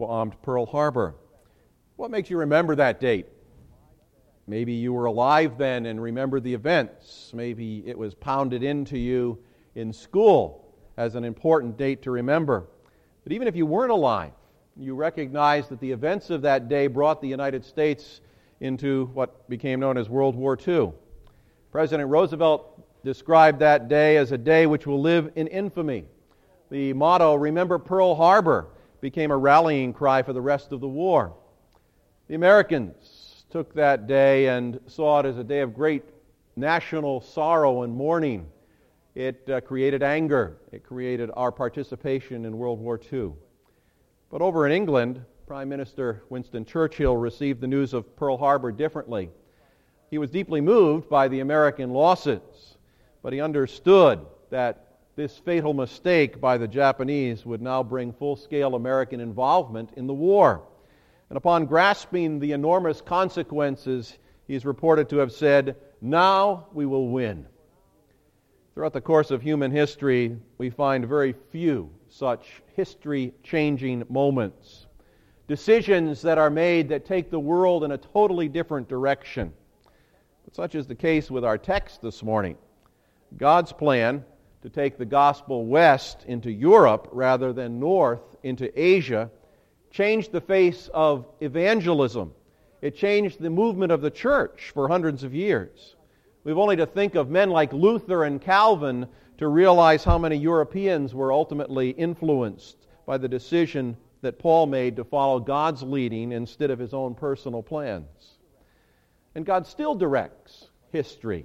bombed Pearl Harbor. What makes you remember that date? Maybe you were alive then and remember the events. Maybe it was pounded into you in school as an important date to remember. But even if you weren't alive, you recognize that the events of that day brought the United States into what became known as World War II. President Roosevelt described that day as a day which will live in infamy. The motto, "Remember Pearl Harbor," became a rallying cry for the rest of the war. The Americans took that day and saw it as a day of great national sorrow and mourning. It created anger. It created our participation in World War II. But over in England, Prime Minister Winston Churchill received the news of Pearl Harbor differently. He was deeply moved by the American losses, but he understood that this fatal mistake by the Japanese would now bring full-scale American involvement in the war. And upon grasping the enormous consequences, he is reported to have said, "Now we will win." Throughout the course of human history, we find very few such history-changing moments. Decisions that are made that take the world in a totally different direction. But such is the case with our text this morning. God's plan to take the gospel west into Europe rather than north into Asia changed the face of evangelism. It changed the movement of the church for hundreds of years. We've only to think of men like Luther and Calvin to realize how many Europeans were ultimately influenced by the decision that Paul made to follow God's leading instead of his own personal plans. And God still directs history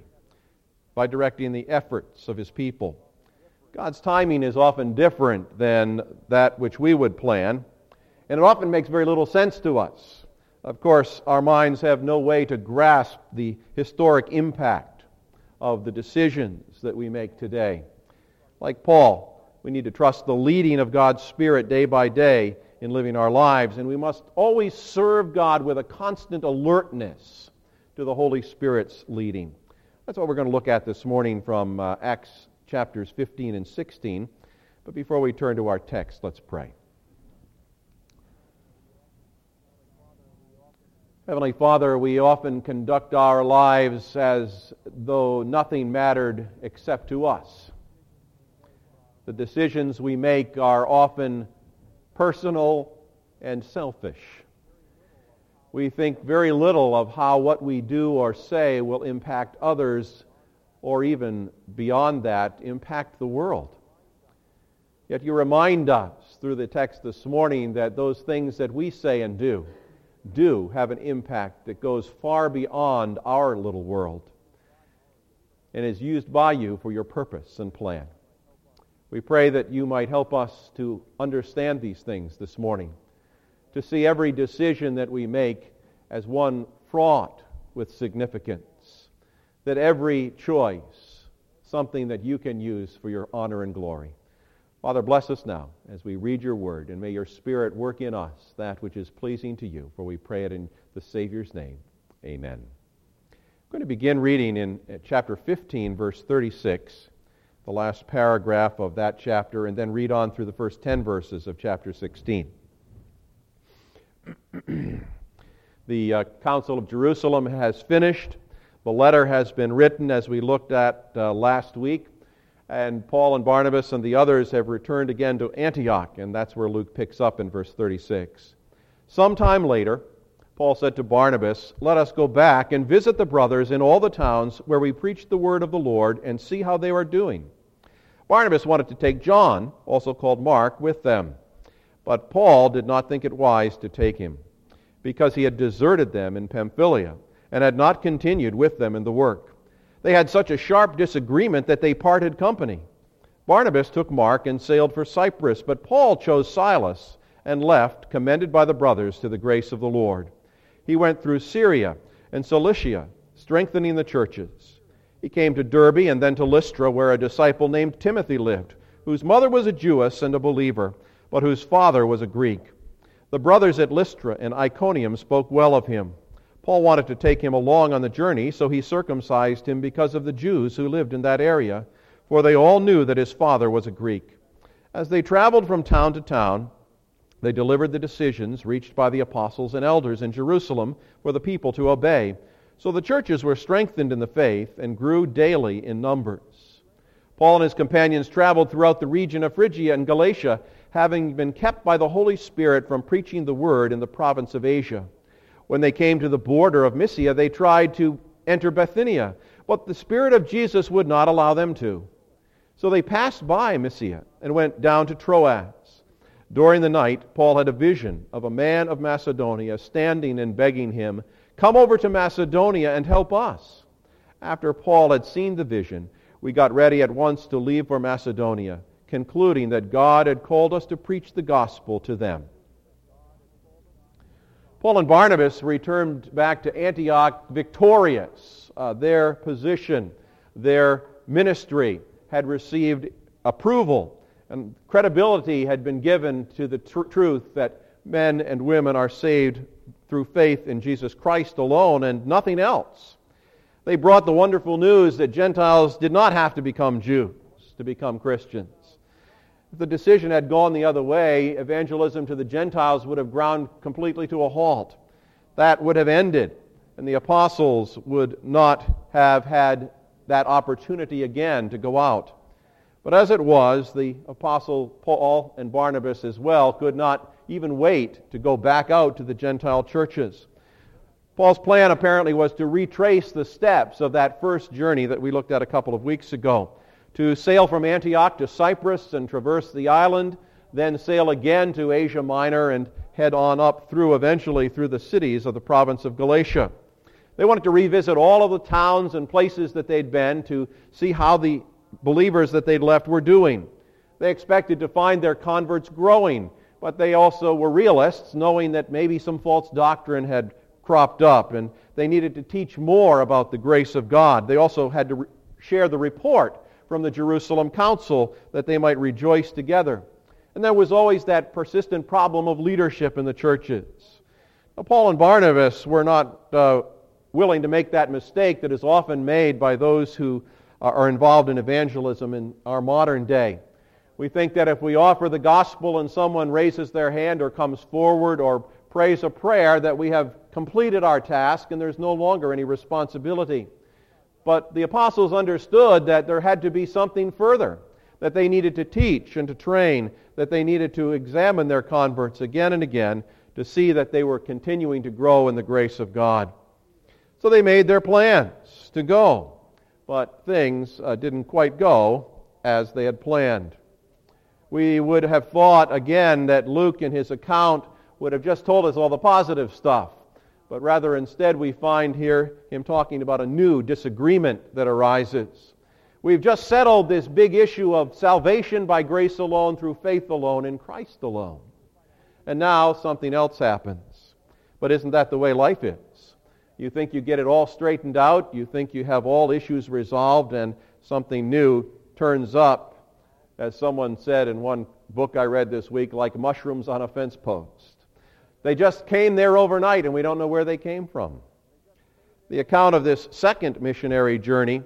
by directing the efforts of His people. God's timing is often different than that which we would plan, and it often makes very little sense to us. Of course, our minds have no way to grasp the historic impact of the decisions that we make today. Like Paul, we need to trust the leading of God's Spirit day by day in living our lives, and we must always serve God with a constant alertness to the Holy Spirit's leading. That's what we're going to look at this morning from Acts chapters 15 and 16. But before we turn to our text, let's pray. Heavenly Father, we often conduct our lives as though nothing mattered except to us. The decisions we make are often personal and selfish. We think very little of how what we do or say will impact others, or even beyond that, impact the world. Yet you remind us through the text this morning that those things that we say and do have an impact that goes far beyond our little world and is used by you for your purpose and plan. We pray that you might help us to understand these things this morning, to see every decision that we make as one fraught with significance, that every choice, something that you can use for your honor and glory. Father, bless us now as we read your word, and may your Spirit work in us that which is pleasing to you, for we pray it in the Savior's name. Amen. I'm going to begin reading in chapter 15, verse 36, the last paragraph of that chapter, and then read on through the first 10 verses of chapter 16. The Council of Jerusalem has finished. The letter has been written, as we looked at last week. And Paul and Barnabas and the others have returned again to Antioch, and that's where Luke picks up in verse 36. Sometime later, Paul said to Barnabas, "Let us go back and visit the brothers in all the towns where we preached the word of the Lord and see how they are doing." Barnabas wanted to take John, also called Mark, with them. But Paul did not think it wise to take him, because he had deserted them in Pamphylia and had not continued with them in the work. They had such a sharp disagreement that they parted company. Barnabas took Mark and sailed for Cyprus, but Paul chose Silas and left, commended by the brothers to the grace of the Lord. He went through Syria and Cilicia, strengthening the churches. He came to Derbe and then to Lystra, where a disciple named Timothy lived, whose mother was a Jewess and a believer, but whose father was a Greek. The brothers at Lystra and Iconium spoke well of him. Paul wanted to take him along on the journey, so he circumcised him because of the Jews who lived in that area, for they all knew that his father was a Greek. As they traveled from town to town, They delivered the decisions reached by the apostles and elders in Jerusalem for the people to obey. So the churches were strengthened in the faith and grew daily in numbers. Paul and his companions traveled throughout the region of Phrygia and Galatia, having been kept by the Holy Spirit from preaching the word in the province of Asia. When they came to the border of Mysia, they tried to enter Bithynia, but the Spirit of Jesus would not allow them to. So they passed by Mysia and went down to Troas. During the night, Paul had a vision of a man of Macedonia standing and begging him, "Come over to Macedonia and help us." After Paul had seen the vision, we got ready at once to leave for Macedonia, concluding that God had called us to preach the gospel to them. Paul and Barnabas returned back to Antioch victorious. Their position, their ministry had received approval, and credibility had been given to the truth that men and women are saved through faith in Jesus Christ alone and nothing else. They brought the wonderful news that Gentiles did not have to become Jews to become Christians. If the decision had gone the other way, evangelism to the Gentiles would have ground completely to a halt. That would have ended, and the apostles would not have had that opportunity again to go out. But as it was, the apostle Paul and Barnabas as well could not even wait to go back out to the Gentile churches. Paul's plan apparently was to retrace the steps of that first journey that we looked at a couple of weeks ago, to sail from Antioch to Cyprus and traverse the island, then sail again to Asia Minor and head on up eventually through the cities of the province of Galatia. They wanted to revisit all of the towns and places that they'd been to see how the believers that they'd left were doing. They expected to find their converts growing, but they also were realists, knowing that maybe some false doctrine had cropped up and they needed to teach more about the grace of God. They also had to share the report from the Jerusalem council that they might rejoice together. And there was always that persistent problem of leadership in the churches. Now, Paul and Barnabas were not willing to make that mistake that is often made by those who are involved in evangelism in our modern day. We think that if we offer the gospel and someone raises their hand or comes forward or prays a prayer, that we have completed our task and there's no longer any responsibility. But the apostles understood that there had to be something further, that they needed to teach and to train, that they needed to examine their converts again and again to see that they were continuing to grow in the grace of God. So they made their plans to go. But things didn't quite go as they had planned. We would have thought, again, that Luke in his account would have just told us all the positive stuff. But rather instead we find here him talking about a new disagreement that arises. We've just settled this big issue of salvation by grace alone, through faith alone, in Christ alone. And now something else happens. But isn't that the way life is? You think you get it all straightened out, you think you have all issues resolved, and something new turns up, as someone said in one book I read this week, like mushrooms on a fence post. They just came there overnight, and we don't know where they came from. The account of this second missionary journey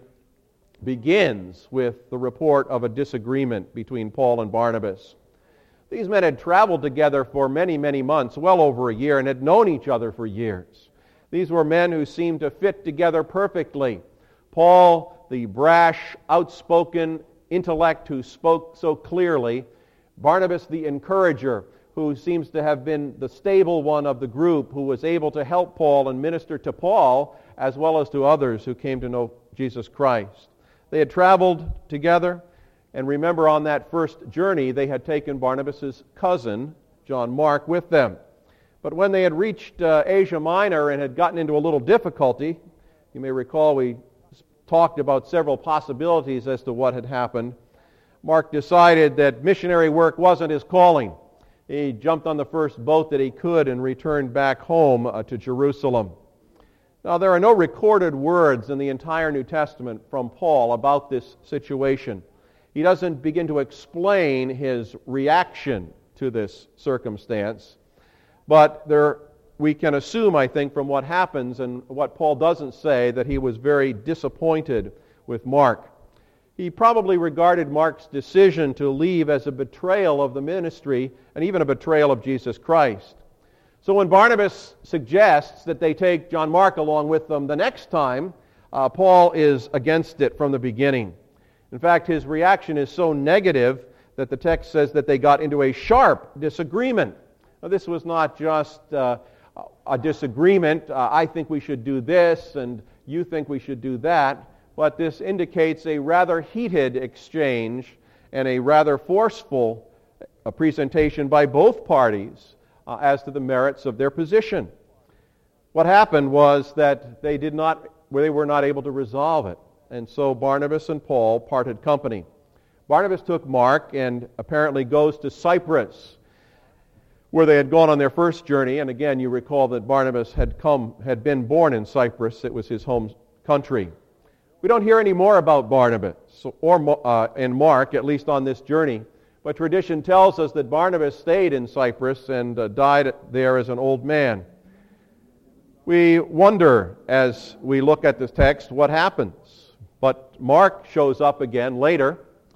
begins with the report of a disagreement between Paul and Barnabas. These men had traveled together for many, many months, well over a year, and had known each other for years. These were men who seemed to fit together perfectly. Paul, the brash, outspoken intellect who spoke so clearly. Barnabas, the encourager, who seems to have been the stable one of the group, who was able to help Paul and minister to Paul as well as to others who came to know Jesus Christ. They had traveled together, and remember on that first journey they had taken Barnabas' cousin, John Mark, with them. But when they had reached Asia Minor and had gotten into a little difficulty, you may recall we talked about several possibilities as to what had happened. Mark decided that missionary work wasn't his calling. He jumped on the first boat that he could and returned back home to Jerusalem. Now, there are no recorded words in the entire New Testament from Paul about this situation. He doesn't begin to explain his reaction to this circumstance. But we can assume, I think, from what happens and what Paul doesn't say, that he was very disappointed with Mark. He probably regarded Mark's decision to leave as a betrayal of the ministry and even a betrayal of Jesus Christ. So when Barnabas suggests that they take John Mark along with them the next time, Paul is against it from the beginning. In fact, his reaction is so negative that the text says that they got into a sharp disagreement. Now, this was not just a disagreement, I think we should do this and you think we should do that, but this indicates a rather heated exchange and a rather forceful presentation by both parties as to the merits of their position. What happened was that they were not able to resolve it, and so Barnabas and Paul parted company. Barnabas took Mark and apparently goes to Cyprus, where they had gone on their first journey. And again, you recall that Barnabas had been born in Cyprus. It was his home country. We don't hear any more about Barnabas and Mark, at least on this journey. But tradition tells us that Barnabas stayed in Cyprus and died there as an old man. We wonder, as we look at this text, what happens. But Mark shows up again later.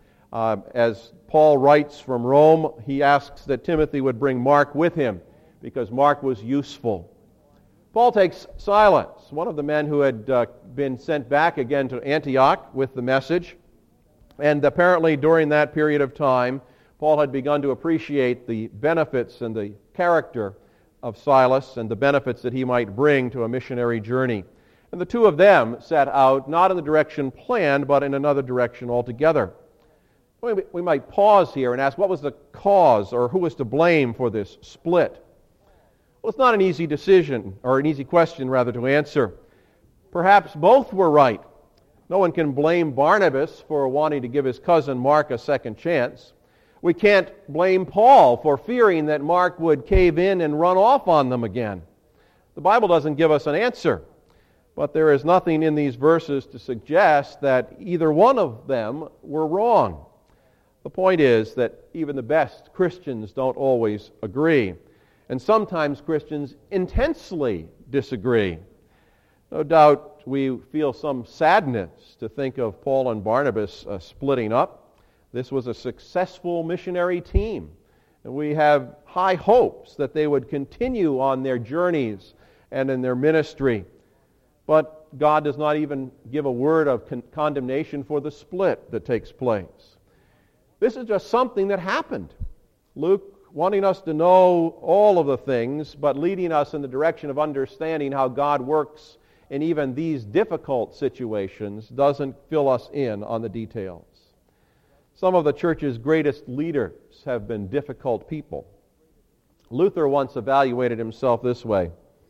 As Paul writes from Rome, he asks that Timothy would bring Mark with him because Mark was useful. Paul takes Silas, one of the men who had been sent back again to Antioch with the message. And apparently during that period of time, Paul had begun to appreciate the benefits and the character of Silas and the benefits that he might bring to a missionary journey. And the two of them set out not in the direction planned, but in another direction altogether. We might pause here and ask, what was the cause or who was to blame for this split? Well, it's not an easy decision, or an easy question rather, to answer. Perhaps both were right. No one can blame Barnabas for wanting to give his cousin Mark a second chance. We can't blame Paul for fearing that Mark would cave in and run off on them again. The Bible doesn't give us an answer, but there is nothing in these verses to suggest that either one of them were wrong. The point is that even the best Christians don't always agree, and sometimes Christians intensely disagree. No doubt we feel some sadness to think of Paul and Barnabas splitting up. This was a successful missionary team, and we have high hopes that they would continue on their journeys and in their ministry. But God does not even give a word of condemnation for the split that takes place. This is just something that happened. Luke, wanting us to know all of the things, but leading us in the direction of understanding how God works in even these difficult situations, doesn't fill us in on the details. Some of the church's greatest leaders have been difficult people. Luther once evaluated himself this way: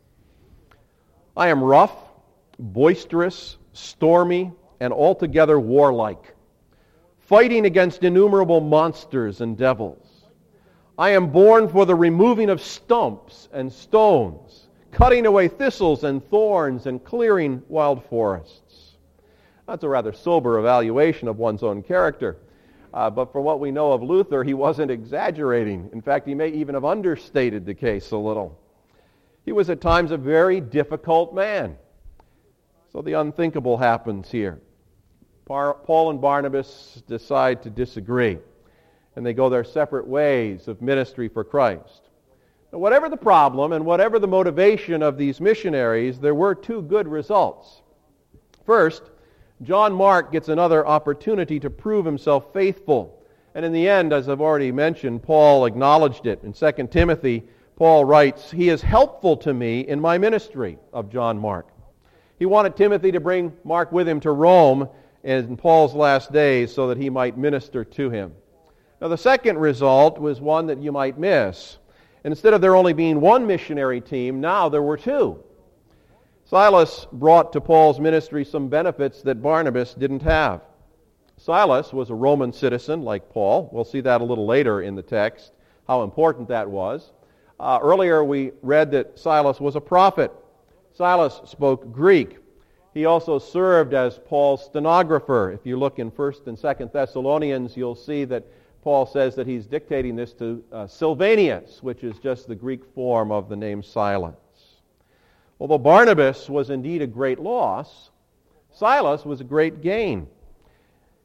I am rough, boisterous, stormy, and altogether warlike, fighting against innumerable monsters and devils. I am born for the removing of stumps and stones, cutting away thistles and thorns, and clearing wild forests. That's a rather sober evaluation of one's own character. But from what we know of Luther, he wasn't exaggerating. In fact, he may even have understated the case a little. He was at times a very difficult man. So the unthinkable happens here. Paul and Barnabas decide to disagree, and they go their separate ways of ministry for Christ. Now, whatever the problem and whatever the motivation of these missionaries, there were two good results. First, John Mark gets another opportunity to prove himself faithful. And in the end, as I've already mentioned, Paul acknowledged it. In 2 Timothy, Paul writes, "He is helpful to me in my ministry," of John Mark. He wanted Timothy to bring Mark with him to Rome in Paul's last days so that he might minister to him. Now, the second result was one that you might miss. Instead of there only being one missionary team, now there were two. Silas brought to Paul's ministry some benefits that Barnabas didn't have. Silas was a Roman citizen like Paul. We'll see that a little later in the text, how important that was. Earlier we read that Silas was a prophet. Silas spoke Greek. He also served as Paul's stenographer. If you look in 1st and 2nd Thessalonians, you'll see that Paul says that he's dictating this to Silvanus, which is just the Greek form of the name Silas. Although Barnabas was indeed a great loss, Silas was a great gain.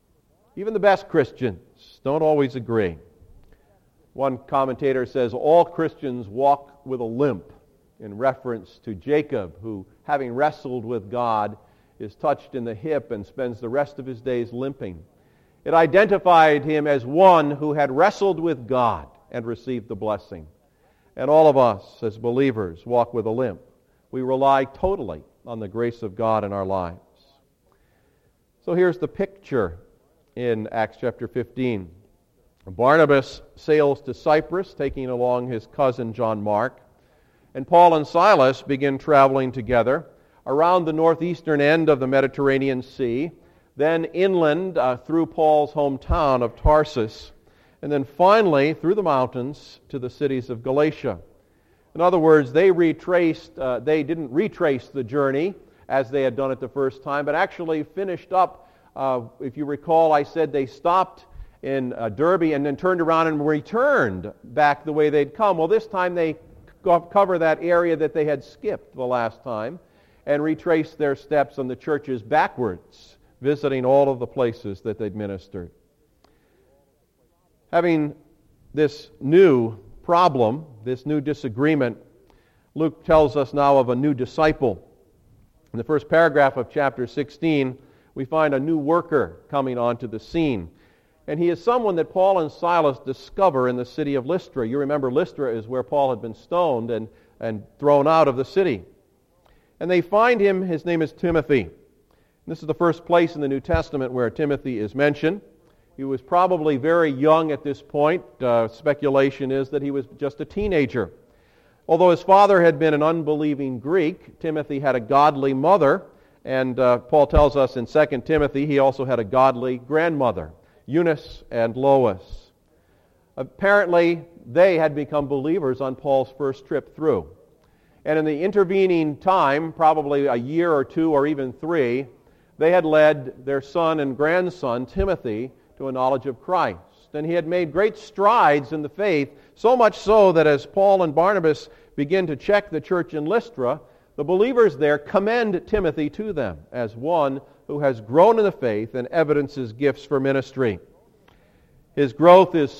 Even the best Christians don't always agree. One commentator says all Christians walk with a limp, in reference to Jacob, who, having wrestled with God, is touched in the hip and spends the rest of his days limping. It identified him as one who had wrestled with God and received the blessing. And all of us, as believers, walk with a limp. We rely totally on the grace of God in our lives. So here's the picture in Acts chapter 15. Barnabas sails to Cyprus, taking along his cousin John Mark, and Paul and Silas begin traveling together around the northeastern end of the Mediterranean Sea, then inland through Paul's hometown of Tarsus, and then finally through the mountains to the cities of Galatia. In other words, they didn't retrace the journey as they had done it the first time, but actually finished up. If you recall, I said they stopped in Derbe and then turned around and returned back the way they'd come. Well, this time they cover that area that they had skipped the last time and retrace their steps on the churches backwards, visiting all of the places that they'd ministered. Having this new problem, this new disagreement, Luke tells us now of a new disciple. In the first paragraph of chapter 16, we find a new worker coming onto the scene. And he is someone that Paul and Silas discover in the city of Lystra. You remember Lystra is where Paul had been stoned and thrown out of the city. And they find him, his name is Timothy. And this is the first place in the New Testament where Timothy is mentioned. He was probably very young at this point. Speculation is that he was just a teenager. Although his father had been an unbelieving Greek, Timothy had a godly mother. And Paul tells us in 2 Timothy he also had a godly grandmother, Eunice and Lois. Apparently, they had become believers on Paul's first trip through. And in the intervening time, probably a year or two or even 3, they had led their son and grandson, Timothy, to a knowledge of Christ. And he had made great strides in the faith, so much so that as Paul and Barnabas begin to check the church in Lystra, the believers there commend Timothy to them as one who has grown in the faith and evidences gifts for ministry. His growth is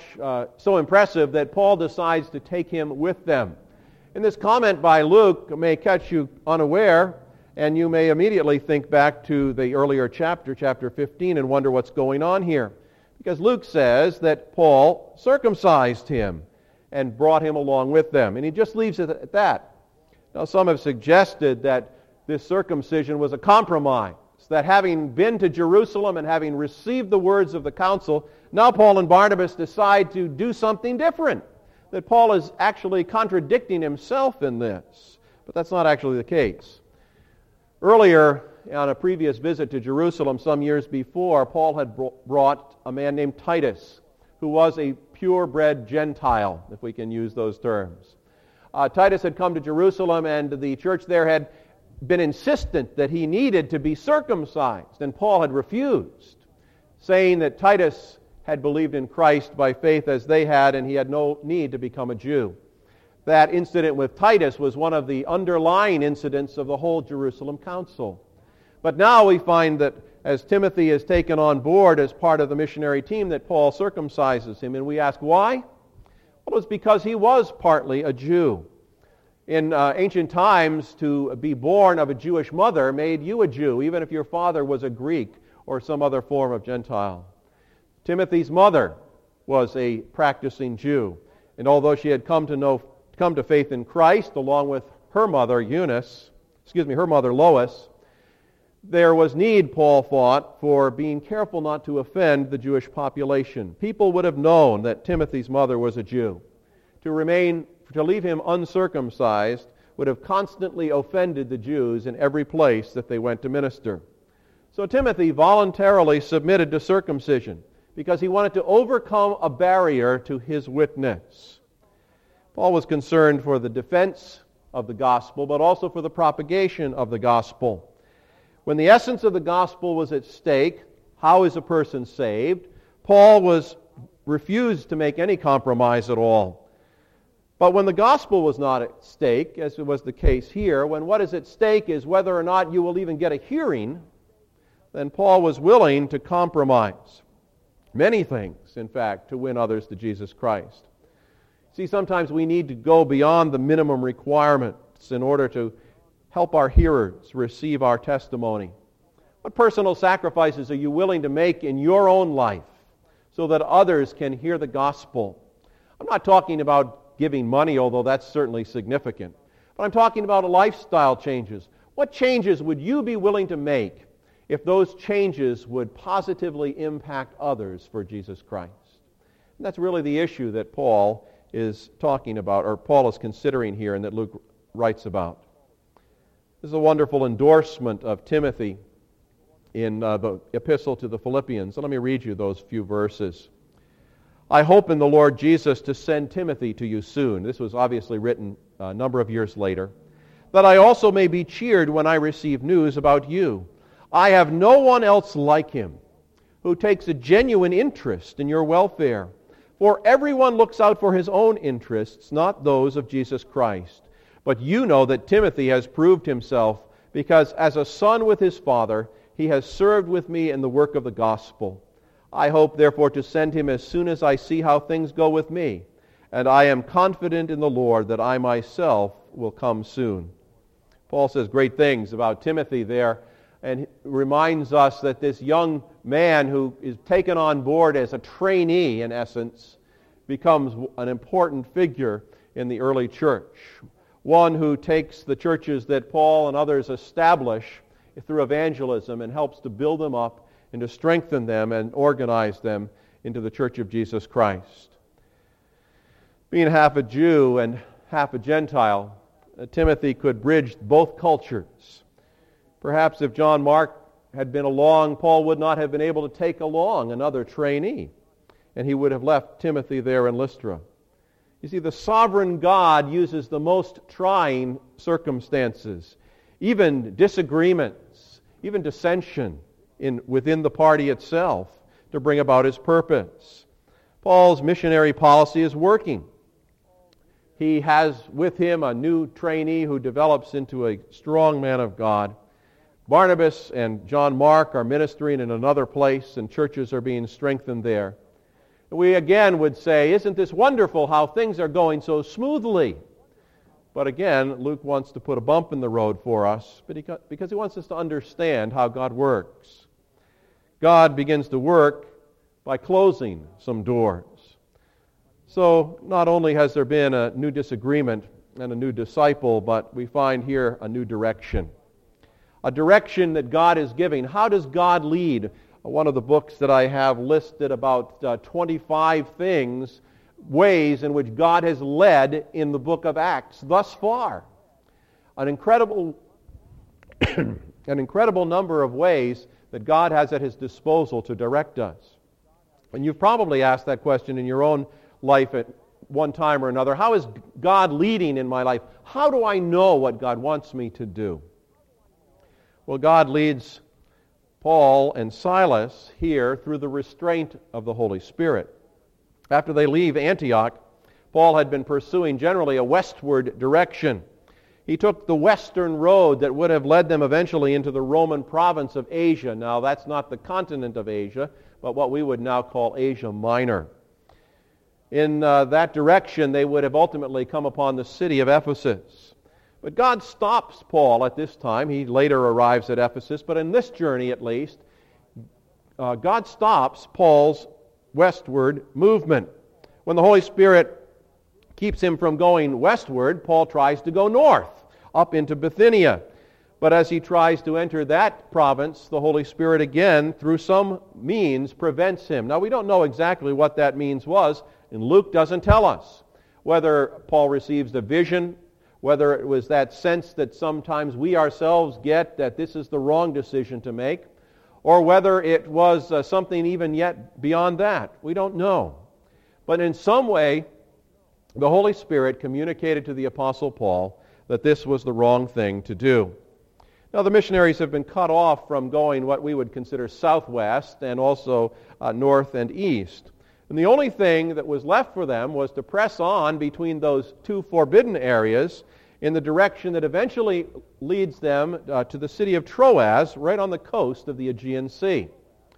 so impressive that Paul decides to take him with them. And this comment by Luke may catch you unaware, and you may immediately think back to the earlier chapter 15, and wonder what's going on here. Because Luke says that Paul circumcised him and brought him along with them. And he just leaves it at that. Now, some have suggested that this circumcision was a compromise, that having been to Jerusalem and having received the words of the council, now Paul and Barnabas decide to do something different, that Paul is actually contradicting himself in this. But that's not actually the case. Earlier, on a previous visit to Jerusalem some years before, Paul had brought a man named Titus, who was a purebred Gentile, if we can use those terms. Titus had come to Jerusalem, and the church there had been insistent that he needed to be circumcised, and Paul had refused, saying that Titus had believed in Christ by faith as they had, and he had no need to become a Jew. That incident with Titus was one of the underlying incidents of the whole Jerusalem Council. But now we find that as Timothy is taken on board as part of the missionary team, that Paul circumcises him, and we ask why? Well, it was because he was partly a Jew. In ancient times, to be born of a Jewish mother made you a Jew, even if your father was a Greek or some other form of Gentile. Timothy's mother was a practicing Jew, and although she had come to faith in Christ, along with her mother Lois, there was need, Paul thought, for being careful not to offend the Jewish population. People would have known that Timothy's mother was a Jew. To leave him uncircumcised would have constantly offended the Jews in every place that they went to minister. So Timothy voluntarily submitted to circumcision because he wanted to overcome a barrier to his witness. Paul was concerned for the defense of the gospel, but also for the propagation of the gospel. When the essence of the gospel was at stake, how is a person saved? Paul refused to make any compromise at all. But when the gospel was not at stake, as it was the case here, when what is at stake is whether or not you will even get a hearing, then Paul was willing to compromise. Many things, in fact, to win others to Jesus Christ. See, sometimes we need to go beyond the minimum requirements in order to help our hearers receive our testimony. What personal sacrifices are you willing to make in your own life so that others can hear the gospel? I'm not talking about giving money, although that's certainly significant, but I'm talking about lifestyle changes. What changes would you be willing to make if those changes would positively impact others for Jesus Christ? And that's really the issue that Paul is talking about, or Paul is considering here, and that Luke writes about. This is a wonderful endorsement of Timothy in the epistle to the Philippians. So let me read you those few verses. I hope in the Lord Jesus to send Timothy to you soon. This was obviously written a number of years later. That I also may be cheered when I receive news about you. I have no one else like him who takes a genuine interest in your welfare. For everyone looks out for his own interests, not those of Jesus Christ. But you know that Timothy has proved himself, because as a son with his father, he has served with me in the work of the gospel. I hope, therefore, to send him as soon as I see how things go with me. And I am confident in the Lord that I myself will come soon. Paul says great things about Timothy there, and reminds us that this young man who is taken on board as a trainee, in essence, becomes an important figure in the early church. One who takes the churches that Paul and others establish through evangelism and helps to build them up and to strengthen them and organize them into the Church of Jesus Christ. Being half a Jew and half a Gentile, Timothy could bridge both cultures. Perhaps if John Mark had been along, Paul would not have been able to take along another trainee, and he would have left Timothy there in Lystra. You see, the sovereign God uses the most trying circumstances, even disagreements, even dissension within the party itself, to bring about his purpose. Paul's missionary policy is working. He has with him a new trainee who develops into a strong man of God. Barnabas and John Mark are ministering in another place, and churches are being strengthened there. We again would say, isn't this wonderful how things are going so smoothly? But again, Luke wants to put a bump in the road for us because he wants us to understand how God works. God begins to work by closing some doors. So not only has there been a new disagreement and a new disciple, but we find here a new direction. A direction that God is giving. How does God lead? One of the books that I have listed about 25 ways in which God has led in the book of Acts thus far. An incredible number of ways that God has at his disposal to direct us. And you've probably asked that question in your own life at one time or another. How is God leading in my life? How do I know what God wants me to do? Well, God leads Paul and Silas here through the restraint of the Holy Spirit. After they leave Antioch, Paul had been pursuing generally a westward direction. He took the western road that would have led them eventually into the Roman province of Asia. Now, that's not the continent of Asia, but what we would now call Asia Minor. In that direction, they would have ultimately come upon the city of Ephesus. But God stops Paul at this time. He later arrives at Ephesus, but in this journey at least, God stops Paul's westward movement. When the Holy Spirit keeps him from going westward, Paul tries to go north, up into Bithynia. But as he tries to enter that province, the Holy Spirit again, through some means, prevents him. Now, we don't know exactly what that means was, and Luke doesn't tell us. Whether Paul receives a vision, whether it was that sense that sometimes we ourselves get that this is the wrong decision to make, or whether it was something even yet beyond that. We don't know. But in some way, the Holy Spirit communicated to the Apostle Paul that this was the wrong thing to do. Now, the missionaries have been cut off from going what we would consider southwest and also north and east. And the only thing that was left for them was to press on between those two forbidden areas in the direction that eventually leads them to the city of Troas, right on the coast of the Aegean Sea.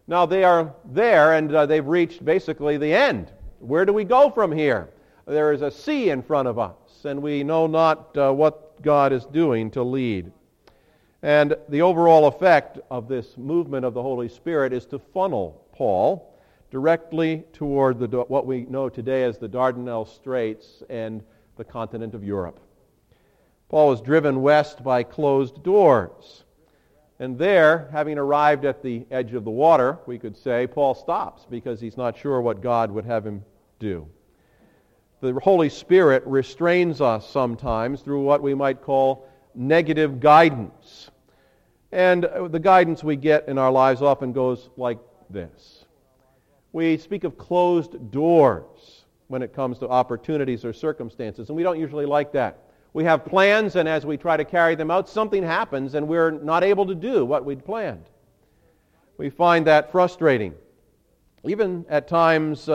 Now they are there, and they've reached basically the end. Where do we go from here? There is a sea in front of us, and we know not what God is doing to lead. And the overall effect of this movement of the Holy Spirit is to funnel Paul directly toward what we know today as the Dardanelles Straits and the continent of Europe. Paul was driven west by closed doors. And there, having arrived at the edge of the water, we could say, Paul stops because he's not sure what God would have him do. The Holy Spirit restrains us sometimes through what we might call negative guidance. And the guidance we get in our lives often goes like this. We speak of closed doors when it comes to opportunities or circumstances, and we don't usually like that. We have plans, and as we try to carry them out, something happens, and we're not able to do what we'd planned. We find that frustrating. Even at times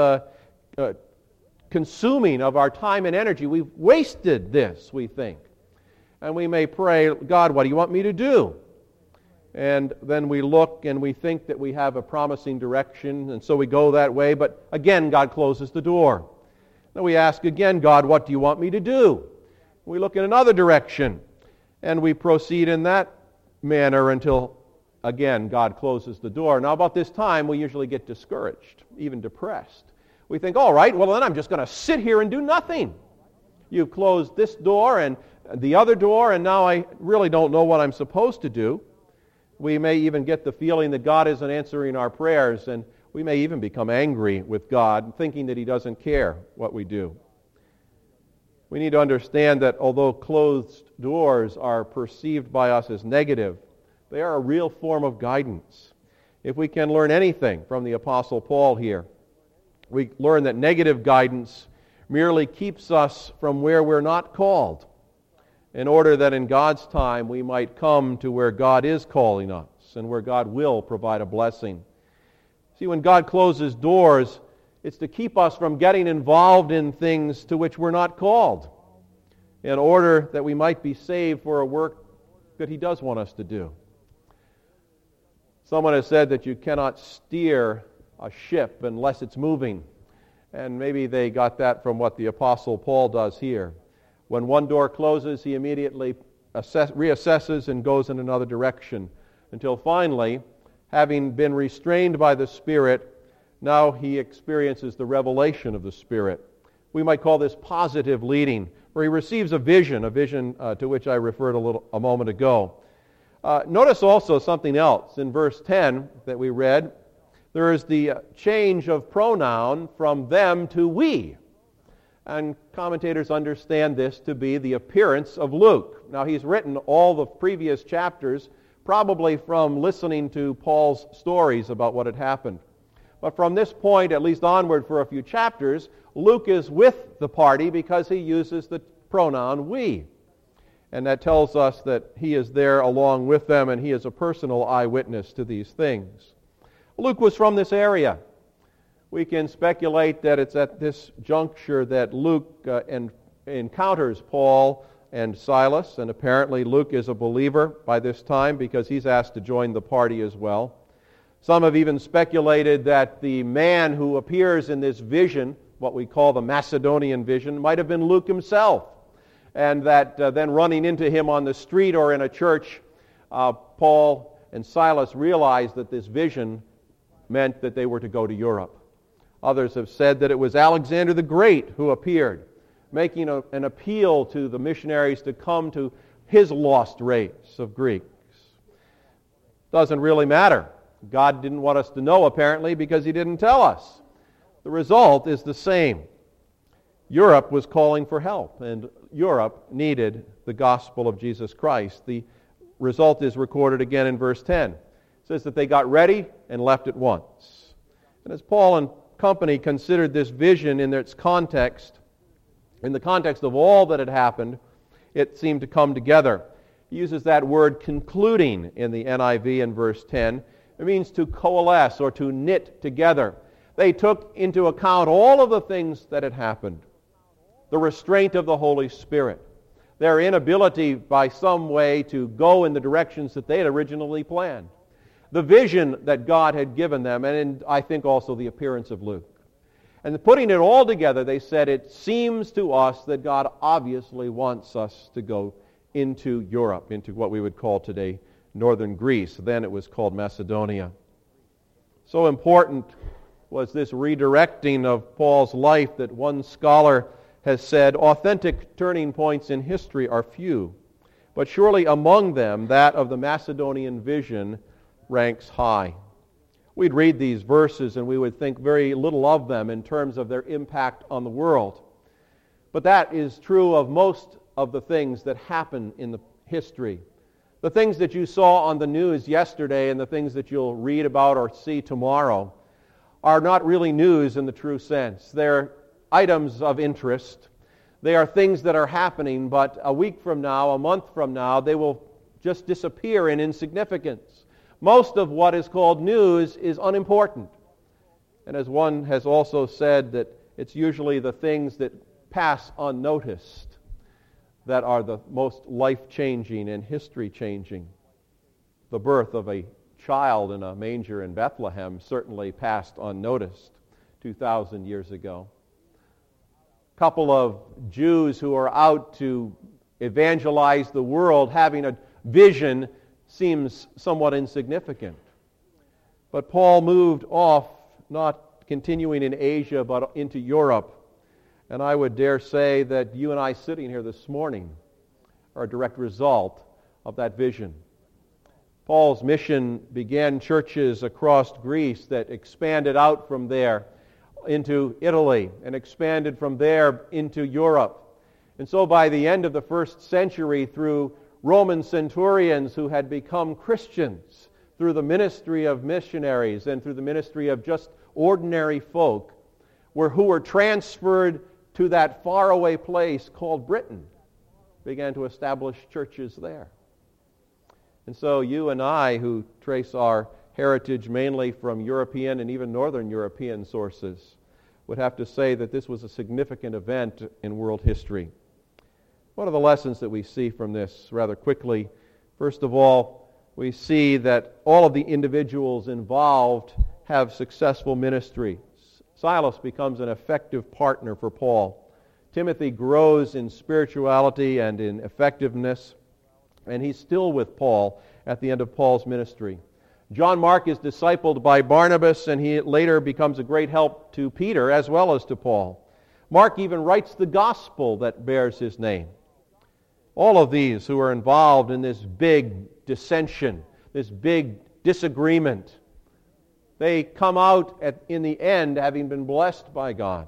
consuming of our time and energy. We've wasted this, we think. And we may pray, God, what do you want me to do? And then we look and we think that we have a promising direction, and so we go that way, but again, God closes the door. Then we ask again, God, what do you want me to do? We look in another direction, and we proceed in that manner until, again, God closes the door. Now, about this time, we usually get discouraged, even depressed. We think, all right, well, then I'm just going to sit here and do nothing. You've closed this door and the other door, and now I really don't know what I'm supposed to do. We may even get the feeling that God isn't answering our prayers, and we may even become angry with God, thinking that He doesn't care what we do. We need to understand that although closed doors are perceived by us as negative, they are a real form of guidance. If we can learn anything from the Apostle Paul here, we learn that negative guidance merely keeps us from where we're not called, in order that in God's time we might come to where God is calling us and where God will provide a blessing. See, when God closes doors, it's to keep us from getting involved in things to which we're not called, in order that we might be saved for a work that He does want us to do. Someone has said that you cannot steer a ship unless it's moving. And maybe they got that from what the Apostle Paul does here. When one door closes, he immediately reassesses and goes in another direction, until finally, having been restrained by the Spirit, now he experiences the revelation of the Spirit. We might call this positive leading, where he receives a vision to which I referred a moment ago. Notice also something else. In verse 10 that we read, there is the change of pronoun from them to we. And commentators understand this to be the appearance of Luke. Now, he's written all the previous chapters, probably from listening to Paul's stories about what had happened. But from this point, at least onward for a few chapters, Luke is with the party because he uses the pronoun we. And that tells us that he is there along with them, and he is a personal eyewitness to these things. Luke was from this area. We can speculate that it's at this juncture that Luke encounters Paul and Silas, and apparently Luke is a believer by this time because he's asked to join the party as well. Some have even speculated that the man who appears in this vision, what we call the Macedonian vision, might have been Luke himself, and that then running into him on the street or in a church, Paul and Silas realized that this vision meant that they were to go to Europe. Others have said that it was Alexander the Great who appeared, making an appeal to the missionaries to come to his lost race of Greeks. Doesn't really matter. God didn't want us to know, apparently, because He didn't tell us. The result is the same. Europe was calling for help, and Europe needed the gospel of Jesus Christ. The result is recorded again in verse 10. It says that they got ready and left at once. And as Paul and company considered this vision in its context, in the context of all that had happened, it seemed to come together. He uses that word concluding in the NIV in verse 10. It means to coalesce or to knit together. They took into account all of the things that had happened. The restraint of the Holy Spirit. Their inability by some way to go in the directions that they had originally planned. the vision that God had given them, and I think also the appearance of Luke. And putting it all together, they said, it seems to us that God obviously wants us to go into Europe, into what we would call today northern Greece. Then it was called Macedonia. So important was this redirecting of Paul's life that one scholar has said, authentic turning points in history are few, but surely among them that of the Macedonian vision ranks high. We'd read these verses and we would think very little of them in terms of their impact on the world. But that is true of most of the things that happen in the history. The things that you saw on the news yesterday and the things that you'll read about or see tomorrow are not really news in the true sense. They're items of interest. They are things that are happening, but a week from now, a month from now, they will just disappear in insignificance. Most of what is called news is unimportant. And as one has also said, that it's usually the things that pass unnoticed that are the most life-changing and history-changing. The birth of a child in a manger in Bethlehem certainly passed unnoticed 2,000 years ago. A couple of Jews who are out to evangelize the world having a vision seems somewhat insignificant. But Paul moved off, not continuing in Asia, but into Europe. And I would dare say that you and I sitting here this morning are a direct result of that vision. Paul's mission began churches across Greece that expanded out from there into Italy and expanded from there into Europe. And so by the end of the first century, through Roman centurions who had become Christians, through the ministry of missionaries and through the ministry of just ordinary folk, who were transferred to that faraway place called Britain, began to establish churches there. And so you and I, who trace our heritage mainly from European and even Northern European sources, would have to say that this was a significant event in world history. What are the lessons that we see from this rather quickly? First of all, we see that all of the individuals involved have successful ministries. Silas becomes an effective partner for Paul. Timothy grows in spirituality and in effectiveness, and he's still with Paul at the end of Paul's ministry. John Mark is discipled by Barnabas, and he later becomes a great help to Peter as well as to Paul. Mark even writes the gospel that bears his name. All of these who are involved in this big dissension, this big disagreement, they come out in the end having been blessed by God.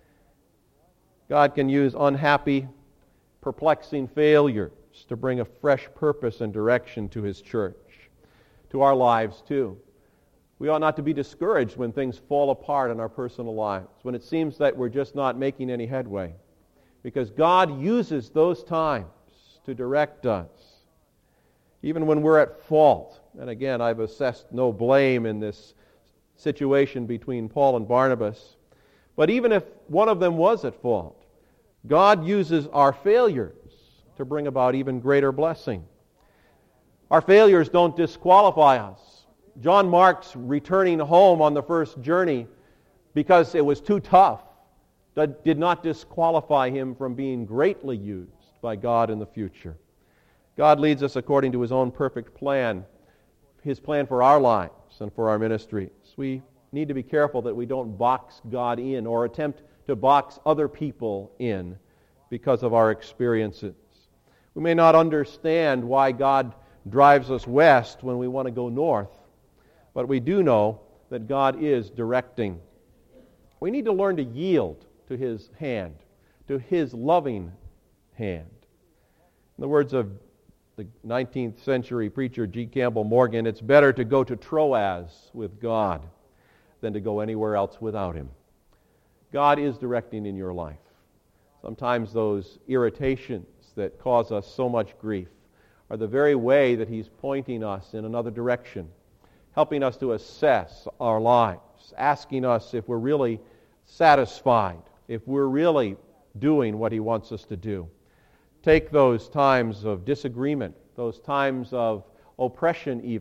God can use unhappy, perplexing failures to bring a fresh purpose and direction to His church, to our lives too. We ought not to be discouraged when things fall apart in our personal lives, when it seems that we're just not making any headway, because God uses those times to direct us, even when we're at fault. And again, I've assessed no blame in this situation between Paul and Barnabas. But even if one of them was at fault, God uses our failures to bring about even greater blessing. Our failures don't disqualify us. John Mark's returning home on the first journey because it was too tough did not disqualify him from being greatly used by God in the future. God leads us according to His own perfect plan, His plan for our lives and for our ministries. We need to be careful that we don't box God in or attempt to box other people in because of our experiences. We may not understand why God drives us west when we want to go north, but we do know that God is directing. We need to learn to yield to His hand, to His loving hand. In the words of the 19th century preacher G. Campbell Morgan, it's better to go to Troas with God than to go anywhere else without Him. God is directing in your life. Sometimes those irritations that cause us so much grief are the very way that He's pointing us in another direction, helping us to assess our lives, asking us if we're really satisfied, if we're really doing what He wants us to do. Take those times of disagreement, those times of oppression even,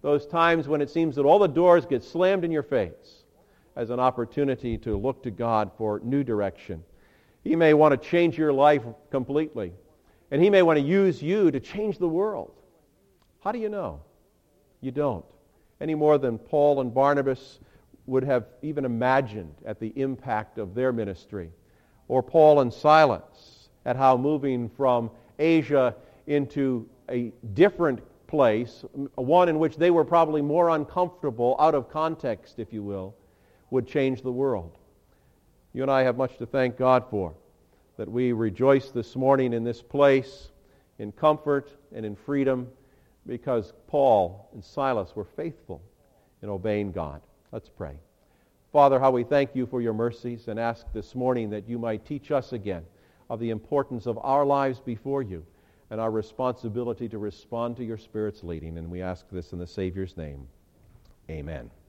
those times when it seems that all the doors get slammed in your face, as an opportunity to look to God for new direction. He may want to change your life completely, and He may want to use you to change the world. How do you know? You don't. Any more than Paul and Barnabas would have even imagined at the impact of their ministry, or Paul and Silas at how moving from Asia into a different place, one in which they were probably more uncomfortable, out of context, if you will, would change the world. You and I have much to thank God for, that we rejoice this morning in this place, in comfort and in freedom, because Paul and Silas were faithful in obeying God. Let's pray. Father, how we thank you for your mercies, and ask this morning that you might teach us again of the importance of our lives before you and our responsibility to respond to your Spirit's leading. And we ask this in the Savior's name. Amen.